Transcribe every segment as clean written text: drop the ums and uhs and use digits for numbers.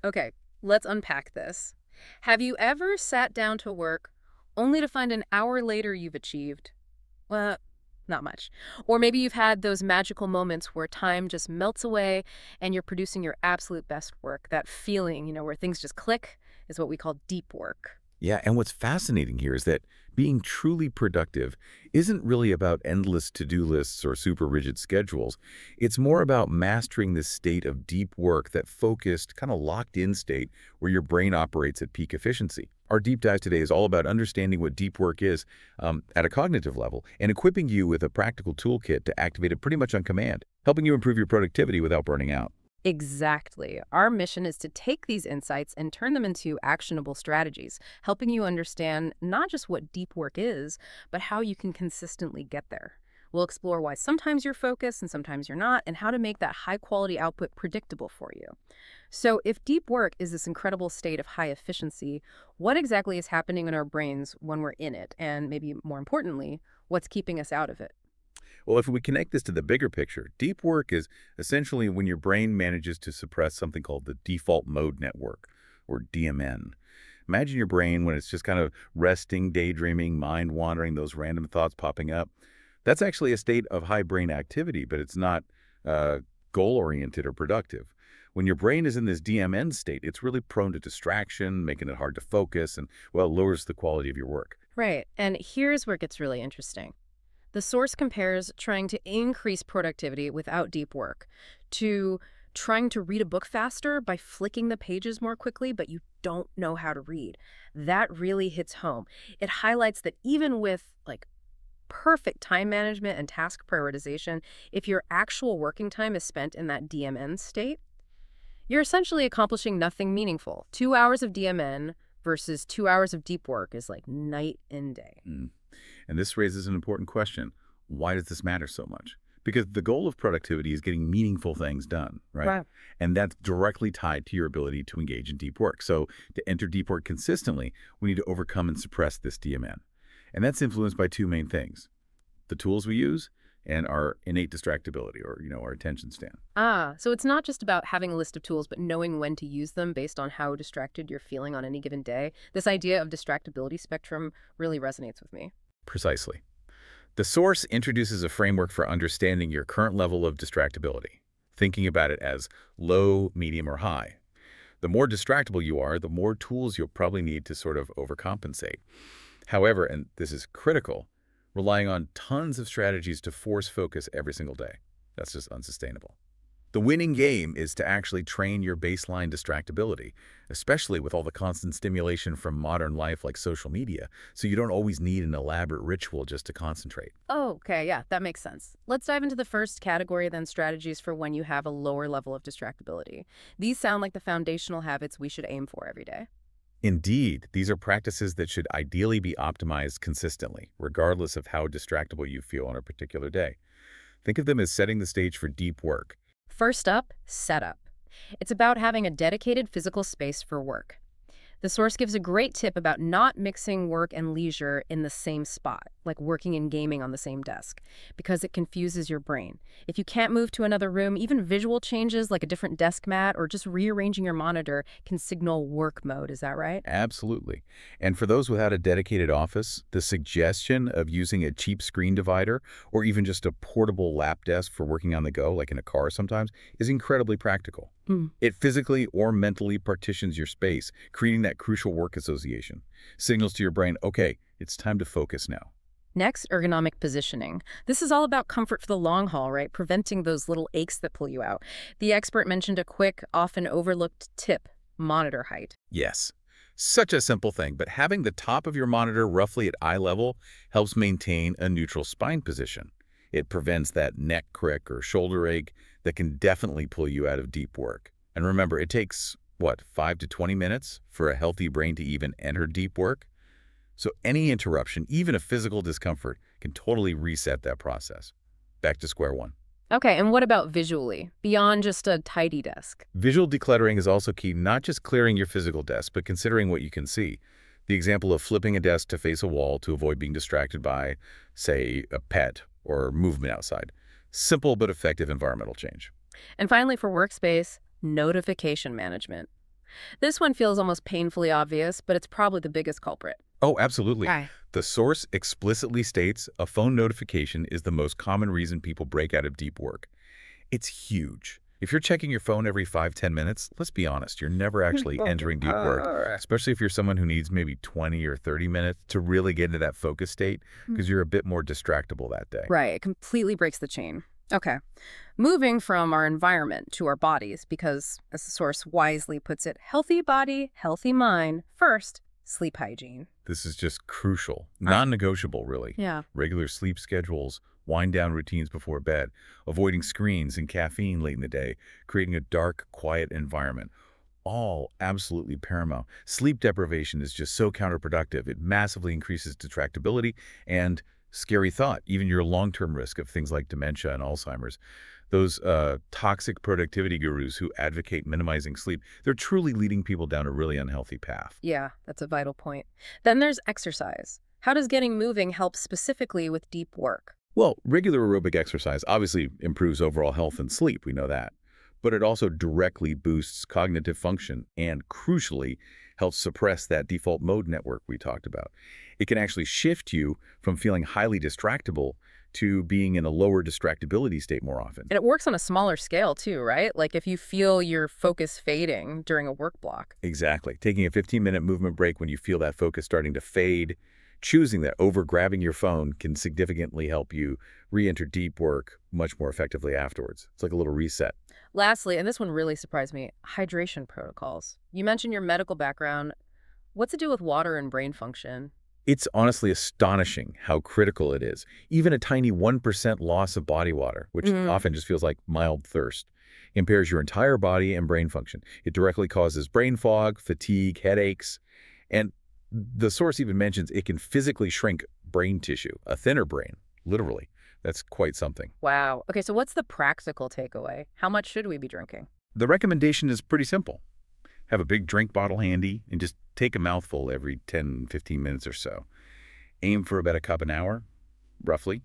Okay, let's unpack this. Have you ever sat down to work only to find an hour later you've achieved? Well, not much. Or maybe you've had those magical moments where time just melts away and you're producing your absolute best work. That feeling, where things just click is what we call deep work. Yeah, and what's fascinating here is that being truly productive isn't really about endless to-do lists or super rigid schedules. It's more about mastering this state of deep work, that focused, kind of locked-in state where your brain operates at peak efficiency. Our deep dive today is all about understanding what deep work is at a cognitive level and equipping you with a practical toolkit to activate it pretty much on command, helping you improve your productivity without burning out. Exactly. Our mission is to take these insights and turn them into actionable strategies, helping you understand not just what deep work is, but how you can consistently get there. We'll explore why sometimes you're focused and sometimes you're not, and how to make that high quality output predictable for you. So, if deep work is this incredible state of high efficiency, what exactly is happening in our brains when we're in it? And maybe more importantly, what's keeping us out of it? Well, if we connect this to the bigger picture, deep work is essentially when your brain manages to suppress something called the default mode network, or DMN. Imagine your brain when it's just kind of resting, daydreaming, mind wandering, those random thoughts popping up. That's actually a state of high brain activity, but it's not uh, goal-oriented or productive. When your brain is in this DMN state, it's really prone to distraction, making it hard to focus, and, well, lowers the quality of your work. Right. And here's where it gets really interesting. The source compares trying to increase productivity without deep work to trying to read a book faster by flicking the pages more quickly, but you don't know how to read. That really hits home. It highlights that even with perfect time management and task prioritization, if your actual working time is spent in that DMN state, you're essentially accomplishing nothing meaningful. 2 hours of DMN versus 2 hours of deep work is like night and day. Mm. And this raises an important question. Why does this matter so much? Because the goal of productivity is getting meaningful things done, right? Wow. And that's directly tied to your ability to engage in deep work. So to enter deep work consistently, we need to overcome and suppress this DMN. And that's influenced by two main things: the tools we use and our innate distractibility, or, our attention span. So it's not just about having a list of tools, but knowing when to use them based on how distracted you're feeling on any given day. This idea of distractibility spectrum really resonates with me. Precisely. The source introduces a framework for understanding your current level of distractibility, thinking about it as low, medium, or high. The more distractible you are, the more tools you'll probably need to sort of overcompensate. However, and this is critical, relying on tons of strategies to force focus every single day. That's just unsustainable. The winning game is to actually train your baseline distractibility, especially with all the constant stimulation from modern life like social media, so you don't always need an elaborate ritual just to concentrate. Oh, okay, yeah, that makes sense. Let's dive into the first category, then strategies for when you have a lower level of distractibility. These sound like the foundational habits we should aim for every day. Indeed, these are practices that should ideally be optimized consistently, regardless of how distractible you feel on a particular day. Think of them as setting the stage for deep work. First up, setup. It's about having a dedicated physical space for work. The source gives a great tip about not mixing work and leisure in the same spot, like working and gaming on the same desk, because it confuses your brain. If you can't move to another room, even visual changes like a different desk mat or just rearranging your monitor can signal work mode. Is that right? Absolutely. And for those without a dedicated office, the suggestion of using a cheap screen divider or even just a portable lap desk for working on the go, like in a car sometimes, is incredibly practical. Hmm. It physically or mentally partitions your space, creating that crucial work association. Signals to your brain, okay, it's time to focus now. Next, ergonomic positioning. This is all about comfort for the long haul, right? Preventing those little aches that pull you out. The expert mentioned a quick, often overlooked tip: monitor height. Yes, such a simple thing, but having the top of your monitor roughly at eye level helps maintain a neutral spine position. It prevents that neck crick or shoulder ache that can definitely pull you out of deep work. And remember, it takes, what, 5 to 20 minutes for a healthy brain to even enter deep work? So any interruption, even a physical discomfort, can totally reset that process. Back to square one. Okay, and what about visually, beyond just a tidy desk? Visual decluttering is also key, not just clearing your physical desk, but considering what you can see. The example of flipping a desk to face a wall to avoid being distracted by, say, a pet or movement outside. Simple but effective environmental change. And finally, for workspace, notification management. This one feels almost painfully obvious, but it's probably the biggest culprit. Oh, absolutely. Right. The source explicitly states a phone notification is the most common reason people break out of deep work. It's huge. If you're checking your phone every 5–10 minutes, let's be honest, you're never actually entering deep work, especially if you're someone who needs maybe 20 or 30 minutes to really get into that focus state because you're a bit more distractible that day. Right, it completely breaks the chain. Okay, moving from our environment to our bodies, because, as the source wisely puts it, healthy body, healthy mind. First, sleep hygiene. This is just crucial, non-negotiable, really. Yeah. Regular sleep schedules, wind-down routines before bed, avoiding screens and caffeine late in the day, creating a dark, quiet environment. All absolutely paramount. Sleep deprivation is just so counterproductive. It massively increases distractibility and, scary thought, even your long-term risk of things like dementia and Alzheimer's. Those toxic productivity gurus who advocate minimizing sleep, they're truly leading people down a really unhealthy path. Yeah, that's a vital point. Then there's exercise. How does getting moving help specifically with deep work? Well, regular aerobic exercise obviously improves overall health and sleep, we know that. But it also directly boosts cognitive function and, crucially, helps suppress that default mode network we talked about. It can actually shift you from feeling highly distractible to being in a lower distractibility state more often. And it works on a smaller scale too, right? Like if you feel your focus fading during a work block. Exactly. Taking a 15-minute movement break when you feel that focus starting to fade, choosing that over grabbing your phone can significantly help you re-enter deep work much more effectively afterwards. It's like a little reset. Lastly, and this one really surprised me, hydration protocols. You mentioned your medical background. What's it do with water and brain function? It's honestly astonishing how critical it is. Even a tiny 1% loss of body water, which often just feels like mild thirst, impairs your entire body and brain function. It directly causes brain fog, fatigue, headaches, and the source even mentions it can physically shrink brain tissue, a thinner brain, literally. That's quite something. Wow. Okay, so what's the practical takeaway? How much should we be drinking? The recommendation is pretty simple. Have a big drink bottle handy and just take a mouthful every 10–15 minutes or so. Aim for about a cup an hour, roughly.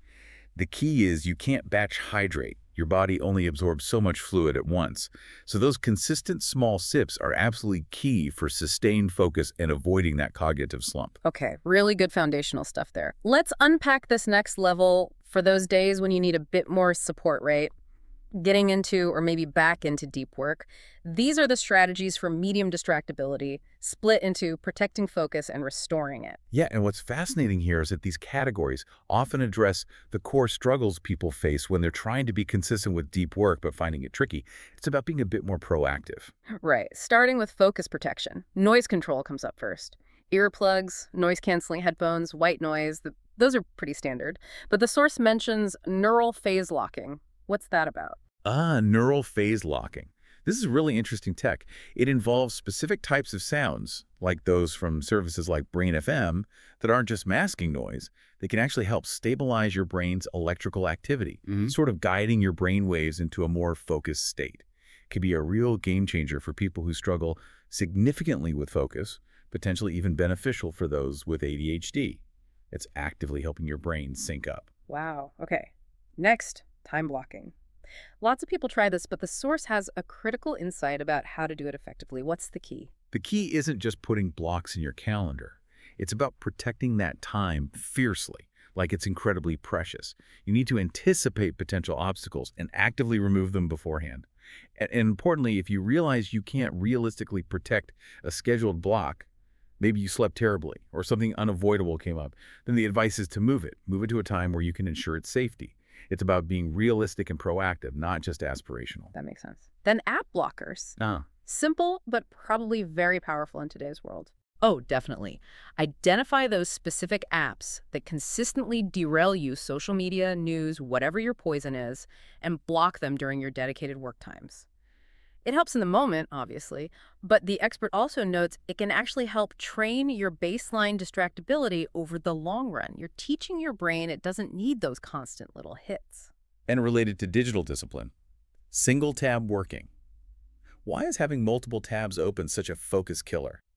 The key is you can't batch hydrate. Your body only absorbs so much fluid at once. So those consistent small sips are absolutely key for sustained focus and avoiding that cognitive slump. Okay, really good foundational stuff there. Let's unpack this next level for those days when you need a bit more support, right? Getting into or maybe back into deep work. These are the strategies for medium distractibility, split into protecting focus and restoring it. Yeah, and what's fascinating here is that these categories often address the core struggles people face when they're trying to be consistent with deep work but finding it tricky. It's about being a bit more proactive. Right, starting with focus protection. Noise control comes up first. Earplugs, noise-canceling headphones, white noise, those are pretty standard. But the source mentions neural phase locking. What's that about? Neural phase locking. This is really interesting tech. It involves specific types of sounds, like those from services like Brain FM, that aren't just masking noise. They can actually help stabilize your brain's electrical activity, sort of guiding your brain waves into a more focused state. It can be a real game changer for people who struggle significantly with focus, potentially even beneficial for those with ADHD. It's actively helping your brain sync up. Wow. Okay. Next, time blocking. Lots of people try this, but the source has a critical insight about how to do it effectively. What's the key? The key isn't just putting blocks in your calendar. It's about protecting that time fiercely, like it's incredibly precious. You need to anticipate potential obstacles and actively remove them beforehand. And importantly, if you realize you can't realistically protect a scheduled block, maybe you slept terribly or something unavoidable came up, then the advice is to move it. Move it to a time where you can ensure its safety. It's about being realistic and proactive, not just aspirational. That makes sense. Then app blockers. Simple, but probably very powerful in today's world. Oh, definitely. Identify those specific apps that consistently derail you, social media, news, whatever your poison is, and block them during your dedicated work times. It helps in the moment, obviously, but the expert also notes it can actually help train your baseline distractibility over the long run. You're teaching your brain it doesn't need those constant little hits. And related to digital discipline, single tab working. Why is having multiple tabs open such a focus killer?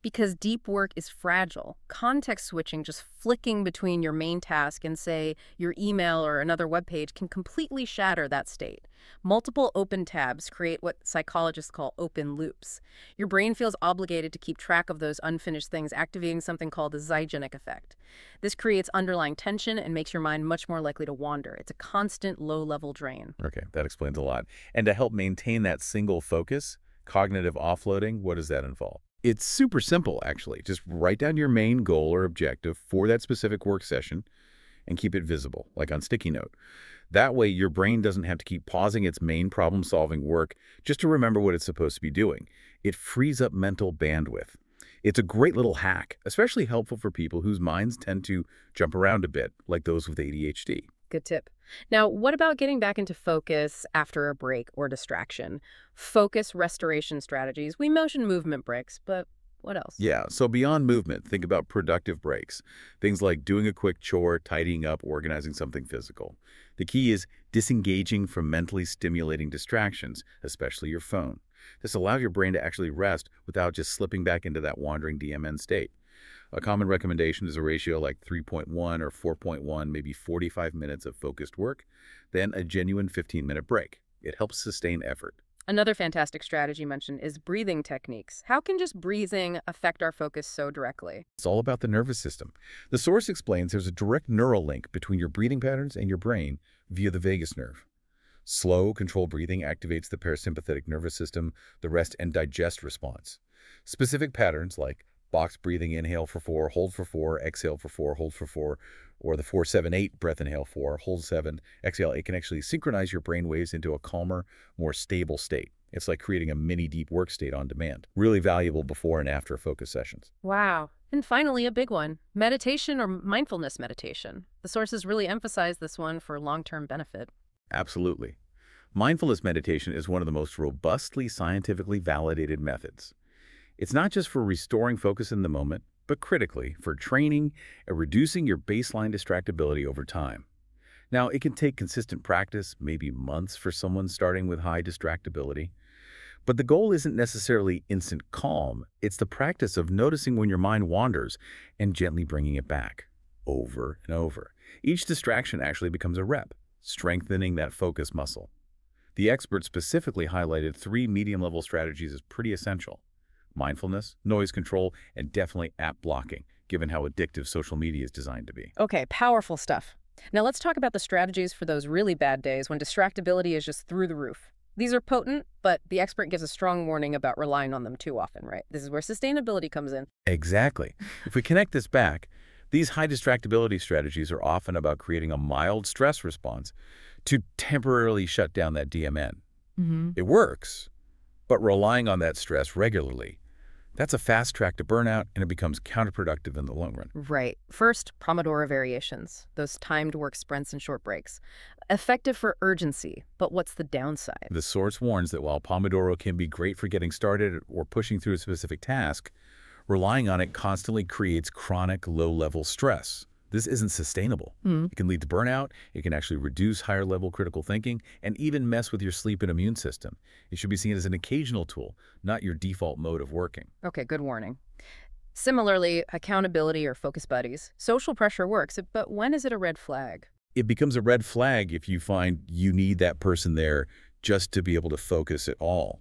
Because deep work is fragile. Context switching, just flicking between your main task and, say, your email or another web page, can completely shatter that state. Multiple open tabs create what psychologists call open loops. Your brain feels obligated to keep track of those unfinished things, activating something called the Zeigarnik effect. This creates underlying tension and makes your mind much more likely to wander. It's a constant low-level drain. Okay, that explains a lot. And to help maintain that single focus, cognitive offloading, what does that involve? It's super simple, actually. Just write down your main goal or objective for that specific work session and keep it visible, like on sticky note. That way, your brain doesn't have to keep pausing its main problem-solving work just to remember what it's supposed to be doing. It frees up mental bandwidth. It's a great little hack, especially helpful for people whose minds tend to jump around a bit, like those with ADHD. Good tip. Now, what about getting back into focus after a break or distraction? Focus restoration strategies. We mentioned movement breaks, but what else? Yeah, so beyond movement, think about productive breaks. Things like doing a quick chore, tidying up, organizing something physical. The key is disengaging from mentally stimulating distractions, especially your phone. This allows your brain to actually rest without just slipping back into that wandering DMN state. A common recommendation is a ratio like 3.1 or 4.1, maybe 45 minutes of focused work, then a genuine 15-minute break. It helps sustain effort. Another fantastic strategy mentioned is breathing techniques. How can just breathing affect our focus so directly? It's all about the nervous system. The source explains there's a direct neural link between your breathing patterns and your brain via the vagus nerve. Slow, controlled breathing activates the parasympathetic nervous system, the rest and digest response. Specific patterns like box breathing, inhale for 4, hold for 4, exhale for 4, hold for 4, or the 4-7-8 breath inhale 4, hold 7, exhale 8 can actually synchronize your brain waves into a calmer, more stable state. It's like creating a mini deep work state on demand. Really valuable before and after focus sessions. Wow. And finally, a big one, meditation or mindfulness meditation. The sources really emphasize this one for long-term benefit. Absolutely. Mindfulness meditation is one of the most robustly scientifically validated methods. It's not just for restoring focus in the moment, but critically for training and reducing your baseline distractibility over time. Now, it can take consistent practice, maybe months for someone starting with high distractibility. But the goal isn't necessarily instant calm. It's the practice of noticing when your mind wanders and gently bringing it back, over and over. Each distraction actually becomes a rep, strengthening that focus muscle. The expert specifically highlighted 3 medium-level strategies as pretty essential: mindfulness, noise control, and definitely app blocking, given how addictive social media is designed to be. Okay, powerful stuff. Now let's talk about the strategies for those really bad days when distractibility is just through the roof. These are potent, but the expert gives a strong warning about relying on them too often, right? This is where sustainability comes in. Exactly. If we connect this back, these high distractibility strategies are often about creating a mild stress response to temporarily shut down that DMN. It works, but relying on that stress regularly, that's a fast track to burnout, and it becomes counterproductive in the long run. Right. First, Pomodoro variations, those timed work sprints and short breaks. Effective for urgency, but what's the downside? The source warns that while Pomodoro can be great for getting started or pushing through a specific task, relying on it constantly creates chronic low-level stress. This isn't sustainable. It can lead to burnout, it can actually reduce higher-level critical thinking, and even mess with your sleep and immune system. It should be seen as an occasional tool, not your default mode of working. Okay, good warning. Similarly, accountability or focus buddies. Social pressure works, but when is it a red flag? It becomes a red flag if you find you need that person there just to be able to focus at all.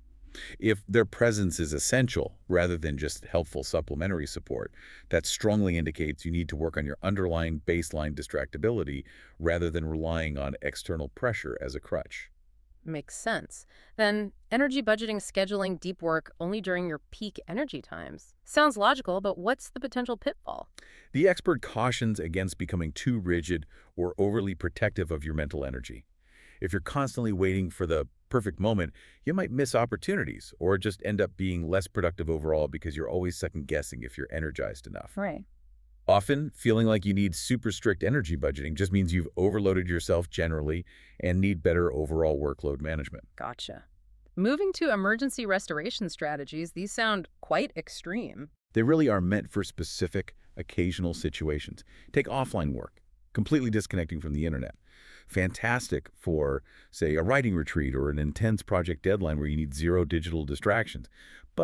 If their presence is essential rather than just helpful supplementary support, that strongly indicates you need to work on your underlying baseline distractibility rather than relying on external pressure as a crutch. Makes sense. Then energy budgeting, scheduling deep work only during your peak energy times. Sounds logical, but what's the potential pitfall? The expert cautions against becoming too rigid or overly protective of your mental energy. If you're constantly waiting for the perfect moment, you might miss opportunities or just end up being less productive overall because you're always second-guessing if you're energized enough. Right. Often, feeling like you need super strict energy budgeting just means you've overloaded yourself generally and need better overall workload management. Gotcha. Moving to emergency restoration strategies, these sound quite extreme. They really are meant for specific, occasional situations. Take offline work, completely disconnecting from the internet. Fantastic for, say, a writing retreat or an intense project deadline where you need 0 digital distractions. But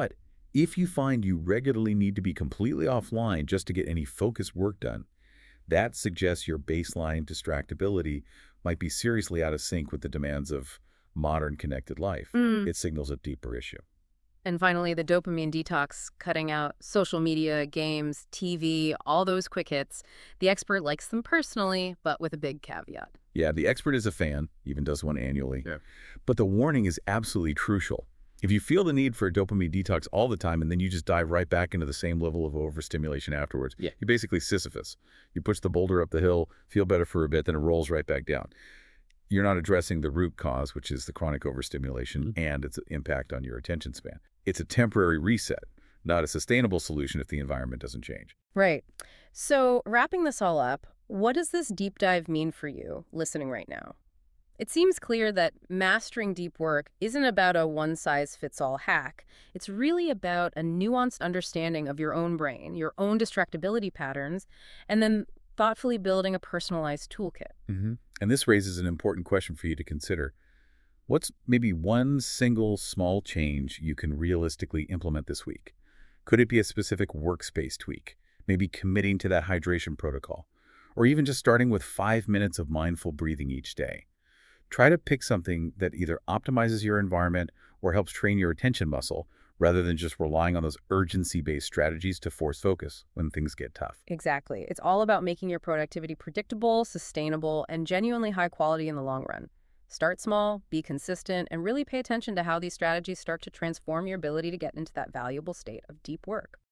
If you find you regularly need to be completely offline just to get any focused work done, that suggests your baseline distractibility might be seriously out of sync with the demands of modern connected life. Mm. It signals a deeper issue. And finally, the dopamine detox, cutting out social media, games, TV, all those quick hits. The expert likes them personally, but with a big caveat. Yeah, the expert is a fan, even does one annually. Yeah. But the warning is absolutely crucial. If you feel the need for a dopamine detox all the time and then you just dive right back into the same level of overstimulation afterwards, Yeah. you're basically Sisyphus. You push the boulder up the hill, feel better for a bit, then it rolls right back down. You're not addressing the root cause, which is the chronic overstimulation and its impact on your attention span. It's a temporary reset, not a sustainable solution if the environment doesn't change. Right. So, wrapping this all up, what does this deep dive mean for you listening right now? It seems clear that mastering deep work isn't about a one-size-fits-all hack. It's really about a nuanced understanding of your own brain, your own distractibility patterns, and then thoughtfully building a personalized toolkit. And this raises an important question for you to consider. What's maybe one single small change you can realistically implement this week? Could it be a specific workspace tweak, maybe committing to that hydration protocol, or even just starting with 5 minutes of mindful breathing each day? Try to pick something that either optimizes your environment or helps train your attention muscle, rather than just relying on those urgency-based strategies to force focus when things get tough. Exactly. It's all about making your productivity predictable, sustainable, and genuinely high quality in the long run. Start small, be consistent, and really pay attention to how these strategies start to transform your ability to get into that valuable state of deep work.